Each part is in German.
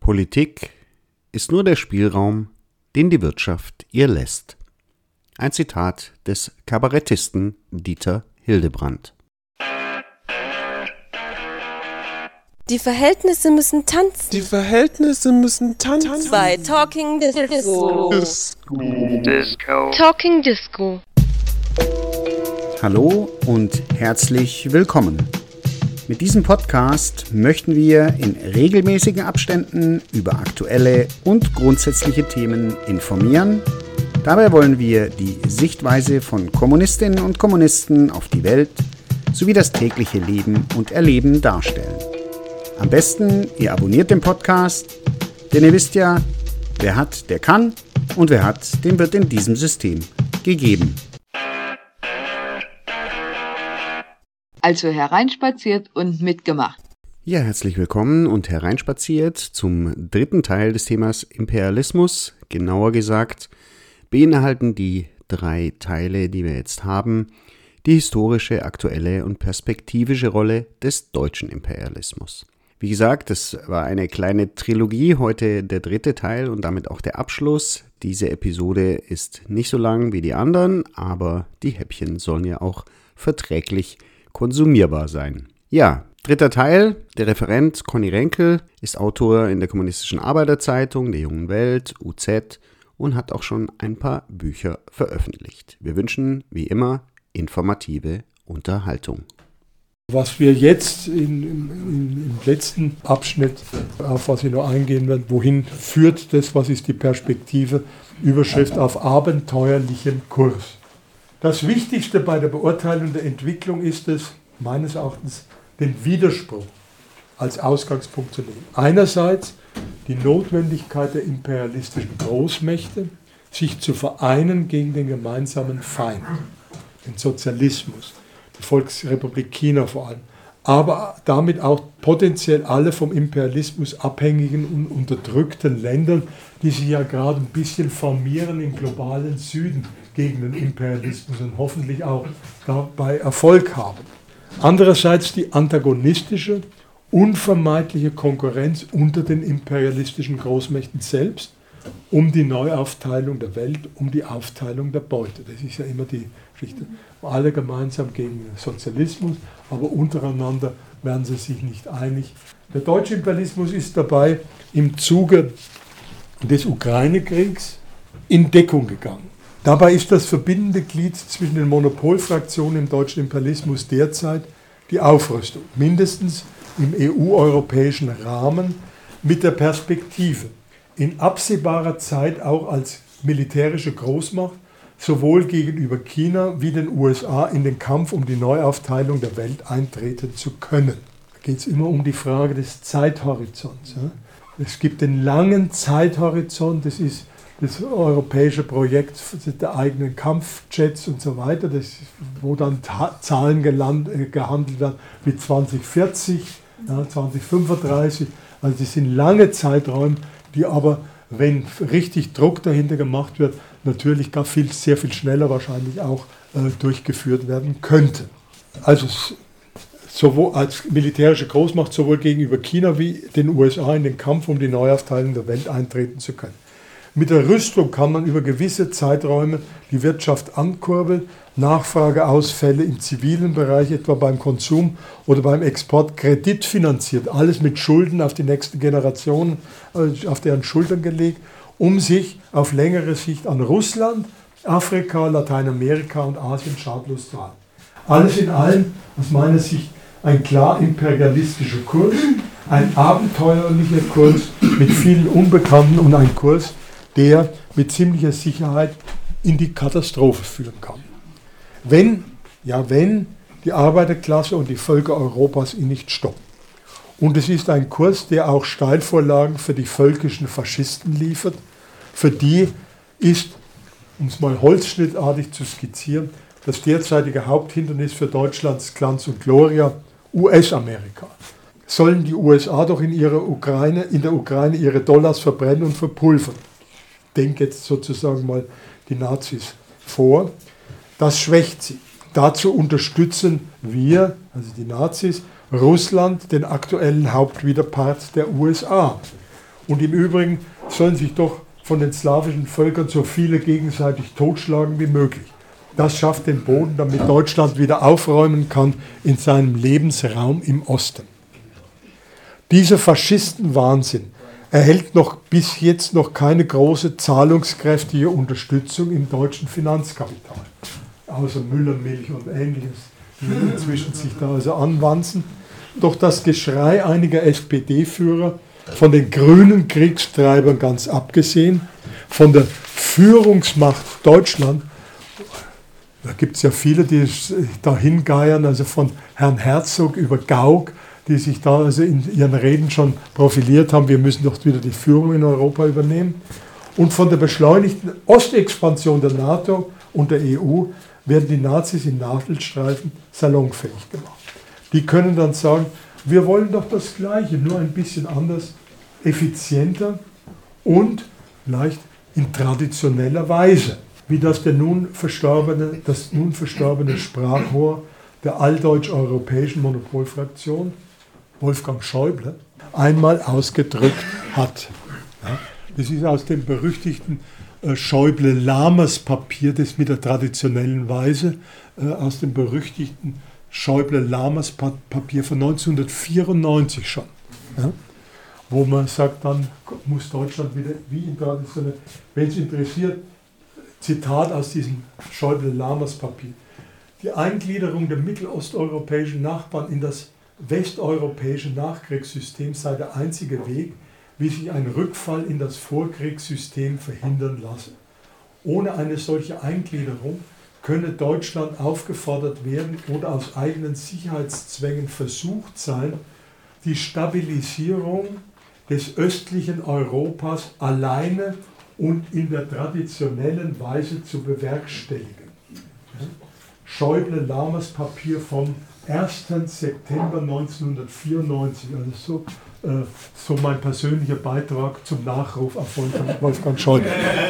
Politik ist nur der Spielraum, den die Wirtschaft ihr lässt. Ein Zitat des Kabarettisten Dieter Hildebrandt. Die Verhältnisse müssen tanzen. Die Verhältnisse müssen tanzen. Bei Talking Disco. Talking Disco. Hallo und herzlich willkommen. Mit diesem Podcast möchten wir in regelmäßigen Abständen über aktuelle und grundsätzliche Themen informieren. Dabei wollen wir die Sichtweise von Kommunistinnen und Kommunisten auf die Welt sowie das tägliche Leben und Erleben darstellen. Am besten, ihr abonniert den Podcast, denn ihr wisst ja, wer hat, der kann und wer hat, dem wird in diesem System gegeben. Also hereinspaziert und mitgemacht. Ja, herzlich willkommen und hereinspaziert zum dritten Teil des Themas Imperialismus. Genauer gesagt beinhalten die 3 Teile, die wir jetzt haben, die historische, aktuelle und perspektivische Rolle des deutschen Imperialismus. Wie gesagt, es war eine kleine Trilogie, heute der 3. Teil und damit auch der Abschluss. Diese Episode ist nicht so lang wie die anderen, aber die Häppchen sollen ja auch verträglich konsumierbar sein. Ja, 3. Teil. Der Referent Conny Renkel ist Autor in der Kommunistischen Arbeiterzeitung, der Jungen Welt, UZ und hat auch schon ein paar Bücher veröffentlicht. Wir wünschen, wie immer, informative Unterhaltung. Was wir jetzt im letzten Abschnitt, auf was ich noch eingehen werde, wohin führt das, was ist die Perspektive, Überschrift auf abenteuerlichen Kurs. Das Wichtigste bei der Beurteilung der Entwicklung ist es, meines Erachtens, den Widerspruch als Ausgangspunkt zu nehmen. Einerseits die Notwendigkeit der imperialistischen Großmächte, sich zu vereinen gegen den gemeinsamen Feind, den Sozialismus, die Volksrepublik China vor allem, aber damit auch potenziell alle vom Imperialismus abhängigen und unterdrückten Ländern, die sich ja gerade ein bisschen formieren im globalen Süden gegen den Imperialismus und hoffentlich auch dabei Erfolg haben. Andererseits die antagonistische, unvermeidliche Konkurrenz unter den imperialistischen Großmächten selbst um die Neuaufteilung der Welt, um die Aufteilung der Beute. Das ist ja immer die Geschichte. Alle gemeinsam gegen den Sozialismus, aber untereinander werden sie sich nicht einig. Der deutsche Imperialismus ist dabei im Zuge des Ukraine-Kriegs in Deckung gegangen. Dabei ist das verbindende Glied zwischen den Monopolfraktionen im deutschen Imperialismus derzeit die Aufrüstung, mindestens im EU-europäischen Rahmen mit der Perspektive, in absehbarer Zeit auch als militärische Großmacht sowohl gegenüber China wie den USA in den Kampf um die Neuaufteilung der Welt eintreten zu können. Da geht es immer um die Frage des Zeithorizonts. Es gibt den langen Zeithorizont, das ist das europäische Projekt der eigenen Kampfjets und so weiter, wo dann Zahlen gehandelt werden wie 2040, 2035. Also das sind lange Zeiträume, die aber, wenn richtig Druck dahinter gemacht wird, natürlich sehr viel schneller wahrscheinlich auch durchgeführt werden könnte. Also sowohl als militärische Großmacht sowohl gegenüber China wie den USA in den Kampf um die Neuaufteilung der Welt eintreten zu können. Mit der Rüstung kann man über gewisse Zeiträume die Wirtschaft ankurbeln, Nachfrageausfälle im zivilen Bereich, etwa beim Konsum oder beim Export, kreditfinanziert, alles mit Schulden auf die nächsten Generationen, auf deren Schultern gelegt, um sich auf längere Sicht an Russland, Afrika, Lateinamerika und Asien schadlos zu halten. Alles in allem, aus meiner Sicht, ein klar imperialistischer Kurs, ein abenteuerlicher Kurs mit vielen Unbekannten und ein Kurs, der mit ziemlicher Sicherheit in die Katastrophe führen kann. Wenn die Arbeiterklasse und die Völker Europas ihn nicht stoppen. Und es ist ein Kurs, der auch Steilvorlagen für die völkischen Faschisten liefert. Für die ist, um es mal holzschnittartig zu skizzieren, das derzeitige Haupthindernis für Deutschlands Glanz und Gloria US-Amerika. Sollen die USA doch in der Ukraine ihre Dollars verbrennen und verpulvern? Denke jetzt sozusagen mal die Nazis vor. Das schwächt sie. Dazu unterstützen wir, also die Nazis, Russland, den aktuellen Hauptwiderpart der USA. Und im Übrigen sollen sich doch von den slawischen Völkern so viele gegenseitig totschlagen wie möglich. Das schafft den Boden, damit Deutschland wieder aufräumen kann in seinem Lebensraum im Osten. Dieser Faschistenwahnsinn erhält bis jetzt noch keine große zahlungskräftige Unterstützung im deutschen Finanzkapital. Außer Müller, Milch und Ähnliches, die inzwischen sich da also anwanzen. Doch das Geschrei einiger SPD-Führer, von den grünen Kriegstreibern ganz abgesehen, von der Führungsmacht Deutschland, da gibt es ja viele, die da hingeiern, also von Herrn Herzog über Gauck, die sich da also in ihren Reden schon profiliert haben, wir müssen doch wieder die Führung in Europa übernehmen. Und von der beschleunigten Ostexpansion der NATO und der EU werden die Nazis in Nadelstreifen salonfähig gemacht. Die können dann sagen, wir wollen doch das Gleiche, nur ein bisschen anders, effizienter und vielleicht in traditioneller Weise, wie das nun verstorbene Sprachrohr der alldeutsch-europäischen Monopolfraktion, Wolfgang Schäuble, einmal ausgedrückt hat. Ja, das ist aus dem berüchtigten Schäuble-Lamers-Papier, das mit der traditionellen Weise, aus dem berüchtigten Schäuble-Lamers-Papier von 1994 schon. Ja, wo man sagt, dann muss Deutschland wieder, wie in traditionell, wenn es interessiert, Zitat aus diesem Schäuble-Lamers-Papier. Die Eingliederung der mittelosteuropäischen Nachbarn in das westeuropäische Nachkriegssystem sei der einzige Weg, wie sich ein Rückfall in das Vorkriegssystem verhindern lasse. Ohne eine solche Eingliederung könne Deutschland aufgefordert werden oder aus eigenen Sicherheitszwängen versucht sein, die Stabilisierung des östlichen Europas alleine und in der traditionellen Weise zu bewerkstelligen. Schäuble-Lamers-Papier vom 1. September 1994, also so mein persönlicher Beitrag zum Nachruf auf Wolfgang Schäuble.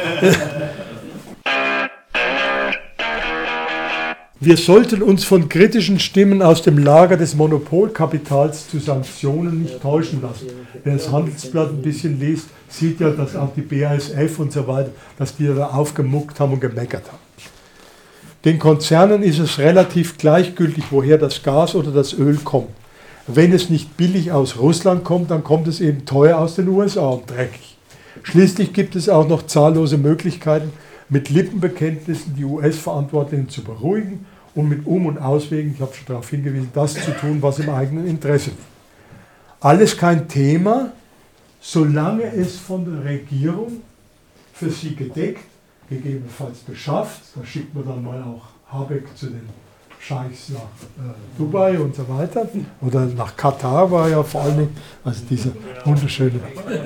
Wir sollten uns von kritischen Stimmen aus dem Lager des Monopolkapitals zu Sanktionen nicht täuschen lassen. Wer das Handelsblatt ein bisschen liest, sieht ja, dass auch die BASF und so weiter, dass die da aufgemuckt haben und gemeckert haben. Den Konzernen ist es relativ gleichgültig, woher das Gas oder das Öl kommt. Wenn es nicht billig aus Russland kommt, dann kommt es eben teuer aus den USA und dreckig. Schließlich gibt es auch noch zahllose Möglichkeiten, mit Lippenbekenntnissen die US-Verantwortlichen zu beruhigen und mit Um- und Auswegen, ich habe schon darauf hingewiesen, das zu tun, was im eigenen Interesse liegt. Alles kein Thema, solange es von der Regierung für sie gedeckt, gegebenenfalls beschafft, da schickt man dann mal auch Habeck zu den Scheichs nach Dubai und so weiter, oder nach Katar war ja vor allen Dingen, also diese wunderschöne,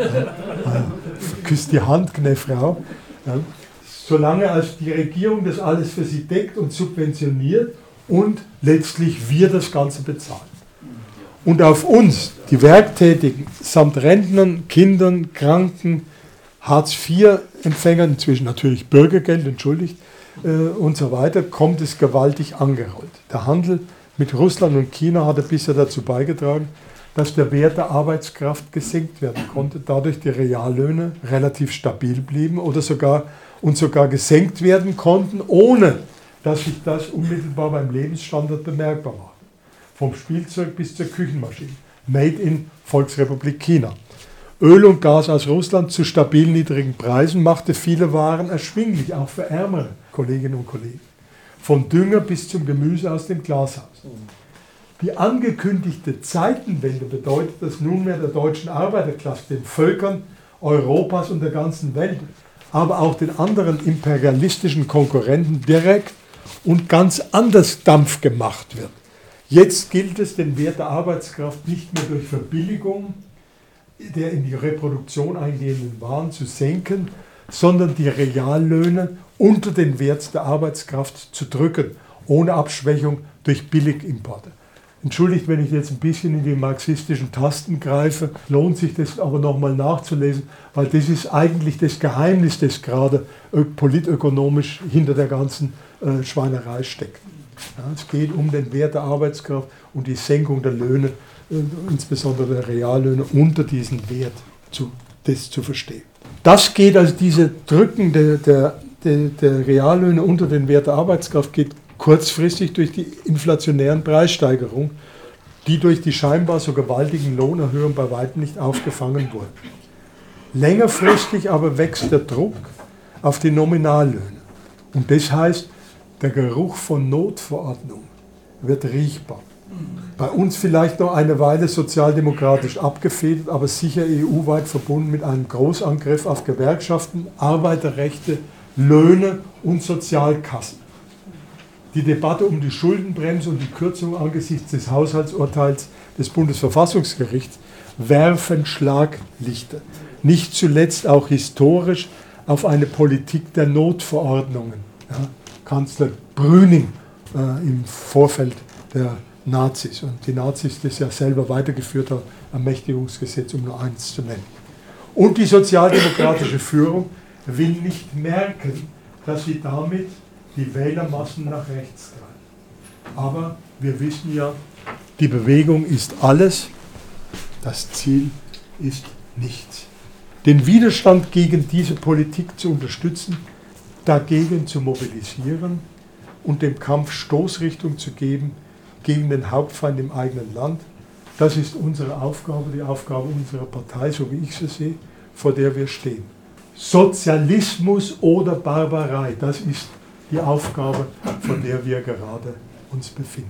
küsst die Hand, Frau. Ja. Solange als die Regierung das alles für sie deckt und subventioniert und letztlich wir das Ganze bezahlen. Und auf uns, die Werktätigen, samt Rentnern, Kindern, Kranken, Hartz-IV-Empfängern, inzwischen natürlich Bürgergeld, entschuldigt, und so weiter, kommt es gewaltig angerollt. Der Handel mit Russland und China hatte bisher dazu beigetragen, dass der Wert der Arbeitskraft gesenkt werden konnte, dadurch die Reallöhne relativ stabil blieben oder sogar gesenkt werden konnten, ohne dass sich das unmittelbar beim Lebensstandard bemerkbar macht. Vom Spielzeug bis zur Küchenmaschine. Made in Volksrepublik China. Öl und Gas aus Russland zu stabil niedrigen Preisen machte viele Waren erschwinglich, auch für ärmere Kolleginnen und Kollegen. Vom Dünger bis zum Gemüse aus dem Glashaus. Die angekündigte Zeitenwende bedeutet, dass nunmehr der deutschen Arbeiterklasse, den Völkern Europas und der ganzen Welt, aber auch den anderen imperialistischen Konkurrenten direkt und ganz anders Dampf gemacht wird. Jetzt gilt es, den Wert der Arbeitskraft nicht mehr durch Verbilligung der in die Reproduktion eingehenden Waren zu senken, sondern die Reallöhne unter den Wert der Arbeitskraft zu drücken, ohne Abschwächung durch Billigimporte. Entschuldigt, wenn ich jetzt ein bisschen in die marxistischen Tasten greife, lohnt sich das aber nochmal nachzulesen, weil das ist eigentlich das Geheimnis, das gerade politökonomisch hinter der ganzen Schweinerei steckt. Ja, es geht um den Wert der Arbeitskraft und die Senkung der Löhne, insbesondere der Reallöhne, unter diesen Wert zu das zu verstehen. Das geht, also diese Drücken der Reallöhne unter den Wert der Arbeitskraft geht kurzfristig durch die inflationären Preissteigerungen, die durch die scheinbar so gewaltigen Lohnerhöhungen bei weitem nicht aufgefangen wurden. Längerfristig aber wächst der Druck auf die Nominallöhne. Und das heißt, der Geruch von Notverordnung wird riechbar. Bei uns vielleicht noch eine Weile sozialdemokratisch abgefedert, aber sicher EU-weit verbunden mit einem Großangriff auf Gewerkschaften, Arbeiterrechte, Löhne und Sozialkassen. Die Debatte um die Schuldenbremse und die Kürzung angesichts des Haushaltsurteils des Bundesverfassungsgerichts werfen Schlaglichter, nicht zuletzt auch historisch, auf eine Politik der Notverordnungen. Ja, Kanzler Brüning im Vorfeld der Nazis und die Nazis das ja selber weitergeführt haben, Ermächtigungsgesetz, um nur eins zu nennen. Und die sozialdemokratische Führung will nicht merken, dass sie damit die Wählermassen nach rechts treiben. Aber wir wissen ja, die Bewegung ist alles, das Ziel ist nichts. Den Widerstand gegen diese Politik zu unterstützen, dagegen zu mobilisieren und dem Kampf Stoßrichtung zu geben gegen den Hauptfeind im eigenen Land, das ist unsere Aufgabe, die Aufgabe unserer Partei, so wie ich sie sehe, vor der wir stehen. Sozialismus oder Barbarei, das ist die Aufgabe, vor der wir gerade uns befinden.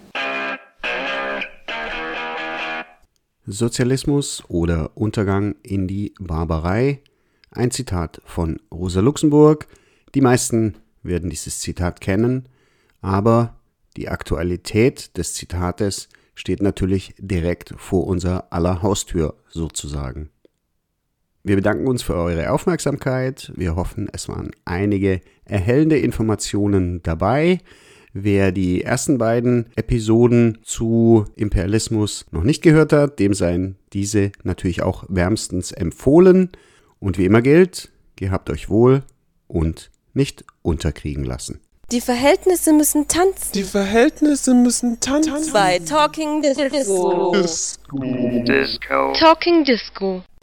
Sozialismus oder Untergang in die Barbarei. Ein Zitat von Rosa Luxemburg. Die meisten werden dieses Zitat kennen, aber die Aktualität des Zitates steht natürlich direkt vor unserer aller Haustür sozusagen. Wir bedanken uns für eure Aufmerksamkeit. Wir hoffen, es waren einige erhellende Informationen dabei. Wer die ersten beiden Episoden zu Imperialismus noch nicht gehört hat, dem seien diese natürlich auch wärmstens empfohlen. Und wie immer gilt, gehabt euch wohl und nicht unterkriegen lassen. Die Verhältnisse müssen tanzen. Die Verhältnisse müssen tanzen. Bei Talking Disco. Talking Disco.